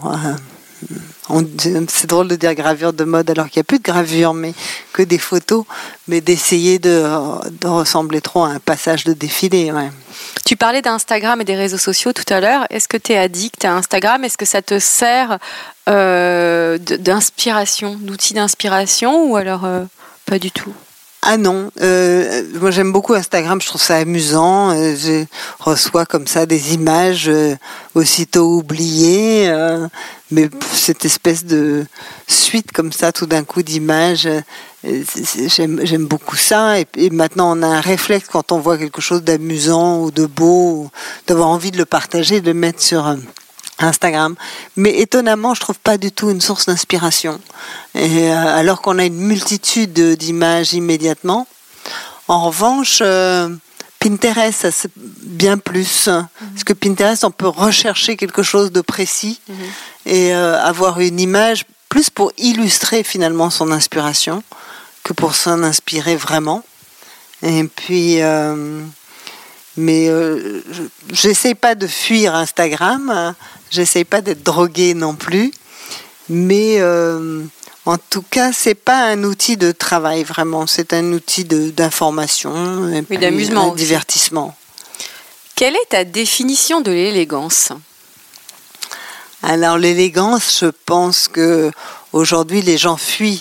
F: C'est drôle de dire gravure de mode alors qu'il n'y a plus de gravure, mais que des photos, mais d'essayer de ressembler trop à un passage de défilé. Ouais.
C: Tu parlais d'Instagram et des réseaux sociaux tout à l'heure. Est-ce que tu es addict à Instagram ? Est-ce que ça te sert d'inspiration, d'outil d'inspiration, ou alors pas du tout ?
F: Ah non, moi j'aime beaucoup Instagram, je trouve ça amusant, je reçois comme ça des images aussitôt oubliées, mais cette espèce de suite comme ça tout d'un coup d'images, j'aime beaucoup ça, et maintenant on a un réflexe quand on voit quelque chose d'amusant ou de beau, d'avoir envie de le partager, de le mettre sur Instagram, mais étonnamment je trouve pas du tout une source d'inspiration, et alors qu'on a une multitude d'images immédiatement. En revanche, Pinterest, ça c'est bien plus, parce que Pinterest on peut rechercher quelque chose de précis et avoir une image plus pour illustrer finalement son inspiration que pour s'en inspirer vraiment. Et puis mais j'essaie pas de fuir Instagram, j'essaie pas d'être droguée non plus, mais en tout cas c'est pas un outil de travail vraiment, c'est un outil d'information et puis
C: d'amusement,
F: un divertissement.
C: Quelle est ta définition de l'élégance ?
F: Alors l'élégance, je pense que aujourd'hui les gens fuient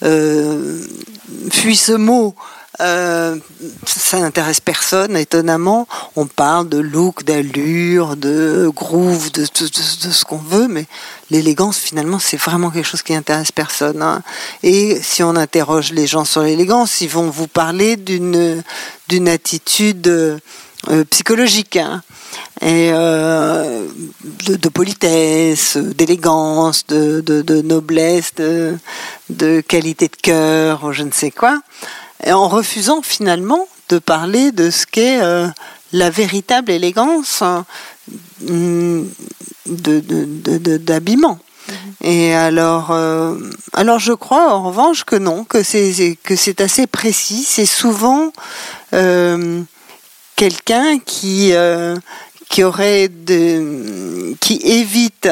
F: ce mot. Ça n'intéresse personne, étonnamment. On parle de look, d'allure, de groove, de ce qu'on veut, mais l'élégance, finalement, c'est vraiment quelque chose qui n'intéresse personne. Hein. Et si on interroge les gens sur l'élégance, ils vont vous parler d'une attitude psychologique, hein, et de politesse, d'élégance, de noblesse, de qualité de cœur, ou je ne sais quoi. Et en refusant finalement de parler de ce qu'est la véritable élégance d'habillement. Et alors je crois en revanche que non, que c'est assez précis. C'est souvent quelqu'un qui évite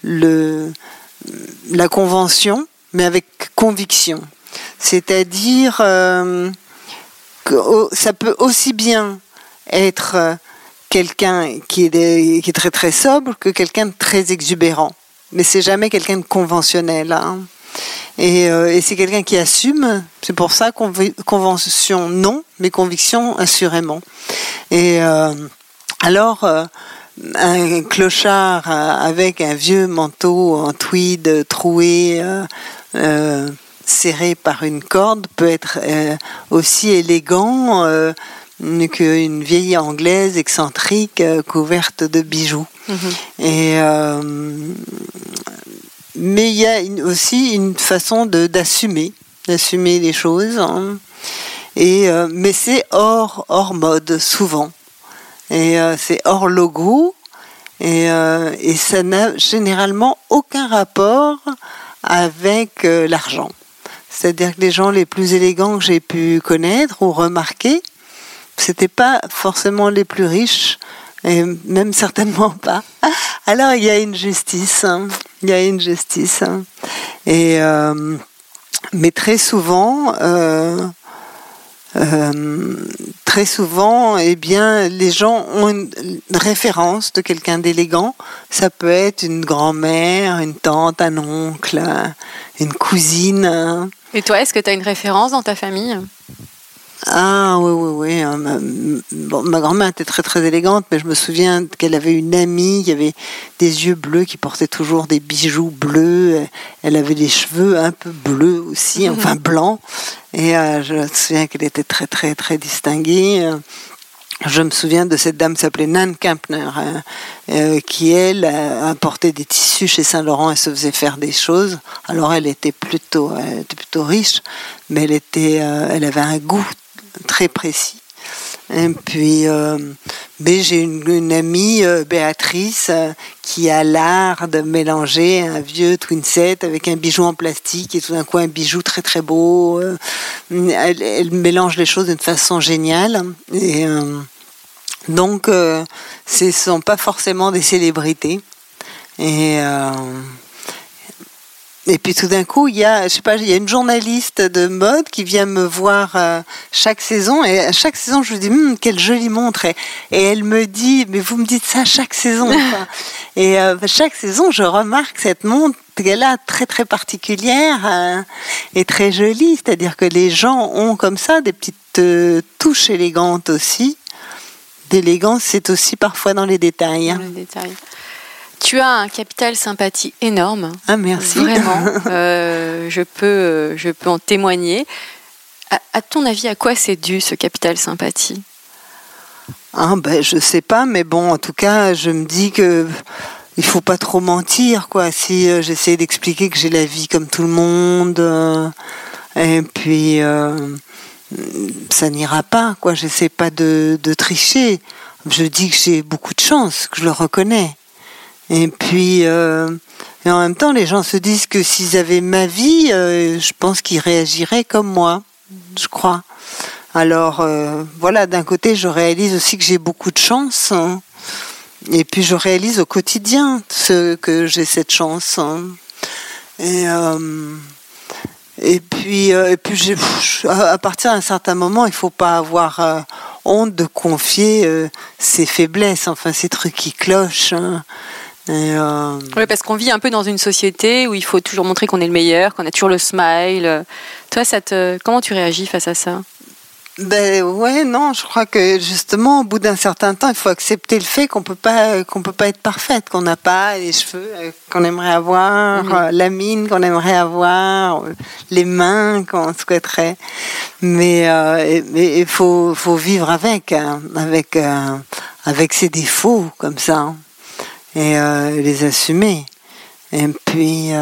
F: la convention, mais avec conviction. C'est-à-dire que ça peut aussi bien être quelqu'un qui est très très sobre que quelqu'un de très exubérant. Mais c'est jamais quelqu'un de conventionnel. Hein. Et c'est quelqu'un qui assume. C'est pour ça convention non, mais conviction assurément. Et alors un clochard avec un vieux manteau en tweed troué, serré par une corde, peut être aussi élégant qu'une vieille anglaise excentrique couverte de bijoux. Et mais il y a aussi une façon d'assumer les choses, hein. Mais c'est hors mode souvent, et c'est hors logo, et ça n'a généralement aucun rapport avec l'argent. C'est-à-dire que les gens les plus élégants que j'ai pu connaître ou remarquer, c'était pas forcément les plus riches, et même certainement pas. Alors il y a une justice, et mais très souvent, eh bien, les gens ont une référence de quelqu'un d'élégant. Ça peut être une grand-mère, une tante, un oncle, une cousine.
C: Et toi, est-ce que tu as une référence dans ta famille ?
F: Ah oui. Bon, ma grand-mère était très très élégante, mais je me souviens qu'elle avait une amie qui avait des yeux bleus, qui portait toujours des bijoux bleus. Elle avait des cheveux un peu bleus aussi, enfin blancs. Et je me souviens qu'elle était très très très distinguée. Je me souviens de cette dame qui s'appelait Nan Kempner, qui elle importait des tissus chez Saint-Laurent et se faisait faire des choses. Alors elle était plutôt riche, mais elle avait un goût très précis. Et puis, mais j'ai une amie, Béatrice, qui a l'art de mélanger un vieux twin set avec un bijou en plastique et tout d'un coup un bijou très très beau. Elle mélange les choses d'une façon géniale. Et donc, ce ne sont pas forcément des célébrités. Et puis tout d'un coup, il y a une journaliste de mode qui vient me voir chaque saison, et à chaque saison, je lui dis quelle jolie montre, et elle me dit mais vous me dites ça chaque saison. Et chaque saison, je remarque cette montre qu'elle a très très particulière et très jolie, c'est-à-dire que les gens ont comme ça des petites touches élégantes aussi. L'élégance, c'est aussi parfois dans les détails.
C: Dans les détails. Tu as un capital sympathie énorme.
F: Ah, merci.
C: Vraiment. Je peux en témoigner. À ton avis, à quoi c'est dû ce capital sympathie ?
F: Je sais pas, mais bon, en tout cas, je me dis que il faut pas trop mentir, quoi. Si j'essaie d'expliquer que j'ai la vie comme tout le monde, et puis ça n'ira pas, quoi. J'essaie pas de tricher. Je dis que j'ai beaucoup de chance, que je le reconnais. Et puis, et en même temps, les gens se disent que s'ils avaient ma vie, je pense qu'ils réagiraient comme moi, je crois. Alors, voilà, d'un côté, je réalise aussi que j'ai beaucoup de chance, hein, et puis je réalise au quotidien que j'ai cette chance. Hein. Et puis, à partir d'un certain moment, il faut pas avoir honte de confier ses faiblesses, enfin ces trucs qui clochent. Hein.
C: Oui, parce qu'on vit un peu dans une société où il faut toujours montrer qu'on est le meilleur, qu'on a toujours le smile. Toi, comment tu réagis face à ça ?
F: Je crois que justement, au bout d'un certain temps, il faut accepter le fait qu'on peut pas être parfaite, qu'on n'a pas les cheveux qu'on aimerait avoir, la mine qu'on aimerait avoir, les mains qu'on souhaiterait. Mais il faut vivre avec ses défauts comme ça. Hein. Et les assumer. Et puis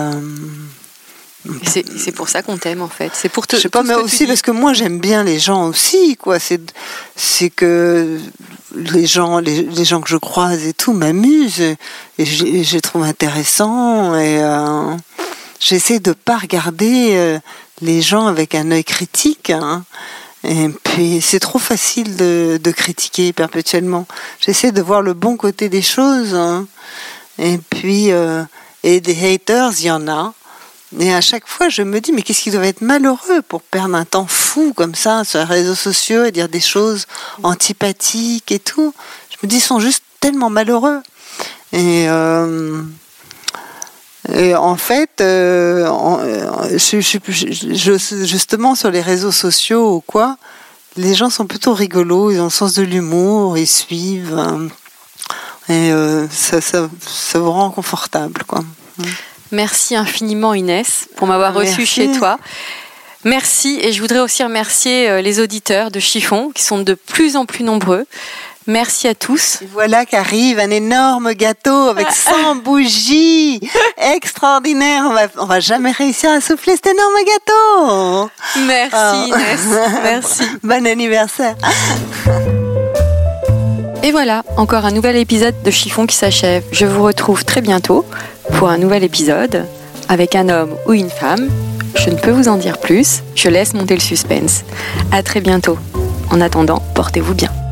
C: c'est pour ça qu'on t'aime en fait. C'est pour te.
F: Je sais pas, mais aussi parce que moi j'aime bien les gens aussi, quoi. C'est que les gens que je croise et tout m'amusent et je les trouve intéressants et j'essaie de pas regarder les gens avec un œil critique. Hein. Et puis c'est trop facile de critiquer perpétuellement. J'essaie de voir le bon côté des choses. Hein. Et puis et des haters, il y en a. Et à chaque fois, je me dis mais qu'est-ce qu'ils doivent être malheureux pour perdre un temps fou comme ça sur les réseaux sociaux et dire des choses antipathiques et tout. Je me dis ils sont juste tellement malheureux. Et en fait, justement sur les réseaux sociaux ou quoi, les gens sont plutôt rigolos, ils ont le sens de l'humour, ils suivent, et ça vous rend confortable, quoi.
C: Merci infiniment Inès pour m'avoir reçue chez toi. Merci, et je voudrais aussi remercier les auditeurs de Chiffon qui sont de plus en plus nombreux. Merci à tous.
F: Et voilà qu'arrive un énorme gâteau avec 100 bougies. Extraordinaire. On va jamais réussir à souffler cet énorme gâteau.
C: Merci Inès. Merci.
F: Bon anniversaire.
C: Et voilà, encore un nouvel épisode de Chiffon qui s'achève. Je vous retrouve très bientôt pour un nouvel épisode avec un homme ou une femme. Je ne peux vous en dire plus. Je laisse monter le suspense. À très bientôt. En attendant, portez-vous bien.